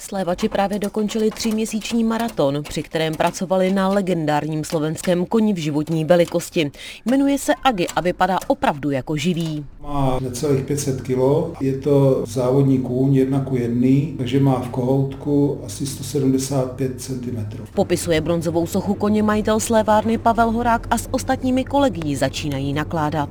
Slévači právě dokončili 3měsíční maraton, při kterém pracovali na legendárním slovenském koni v životní velikosti. Jmenuje se Agi a vypadá opravdu jako živý. Má necelých 500 kg, je to závodní kůň 1:1, takže má v kohoutku asi 175 cm. Popisuje bronzovou sochu koně majitel slévárny Pavel Horák a s ostatními kolegy ji začínají nakládat.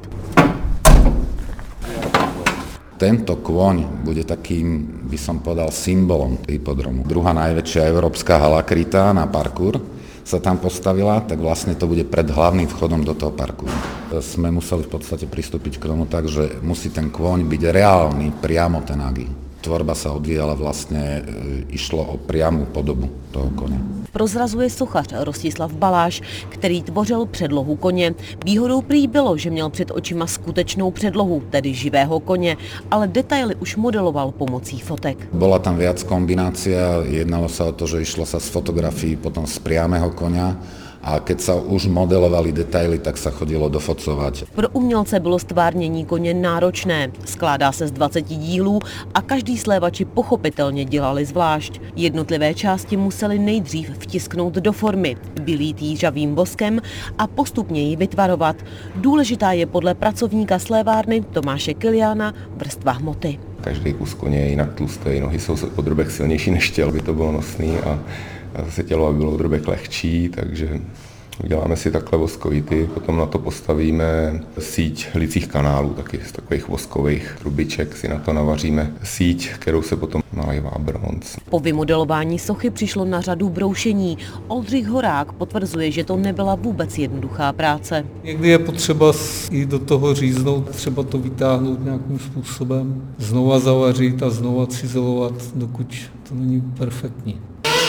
Tento kôň bude takým, by som povedal, symbolom hypodromu. Druhá najväčšia európska hala krytá na parkour sa tam postavila, tak vlastne to bude pred hlavným vchodom do toho parkouru. Sme museli v podstate pristúpiť k tomu tak, že musí ten kôň byť reálny, priamo ten Agi. Tvorba sa odvíjala vlastne, išlo o priamu podobu toho koně. Prozrazuje sochař Rostislav Baláš, který tvořil předlohu koně. Výhodou prý bylo, že měl před očima skutečnou předlohu, tedy živého koně, ale detaily už modeloval pomocí fotek. Bola tam viac kombinácia, jednalo sa o to, že išlo sa z fotografií potom z priamého koňa, a keď sa už modelovali detaily, tak sa chodilo dofocovať. Pro umělce bylo stvárnění koně náročné. Skládá se z 20 dílů a každý slévači pochopitelně dělali zvlášť. Jednotlivé části museli nejdřív vtisknout do formy, vylít jí žavým voskem a postupně ji vytvarovat. Důležitá je podle pracovníka slévárny Tomáše Kiliána vrstva hmoty. Každý kus koně je jinak tlustý, nohy jsou o drobek silnější než tělo, aby to bylo nosný a zase tělo aby bylo o drobek lehčí, takže uděláme si takhle voskovity, potom na to postavíme síť licích kanálů, taky z takových voskových trubiček si na to navaříme síť, kterou se potom nalévá bronz. Po vymodelování sochy přišlo na řadu broušení. Oldřich Horák potvrzuje, že to nebyla vůbec jednoduchá práce. Někdy je potřeba i do toho říznout, třeba to vytáhnout nějakým způsobem, znova zavařit a znova cizelovat, dokud to není perfektní.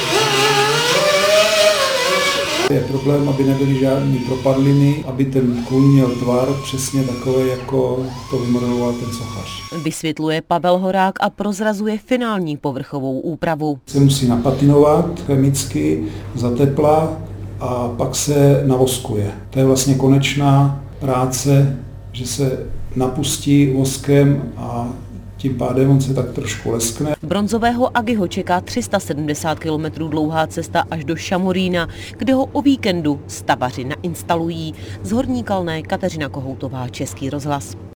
Je problém, aby nebyly žádné propadliny, aby ten kůň měl tvar přesně takový, jako to vymodeloval ten sochař. Vysvětluje Pavel Horák a prozrazuje finální povrchovou úpravu. Se musí napatinovat chemicky za tepla a pak se navoskuje. To je vlastně konečná práce, že se napustí voskem a tím pádem on se tak trošku leskne. Bronzového Agiho čeká 370 km dlouhá cesta až do Šamorína, kde ho o víkendu stavaři nainstalují. Z Horní Kalné Kateřina Kohoutová, Český rozhlas.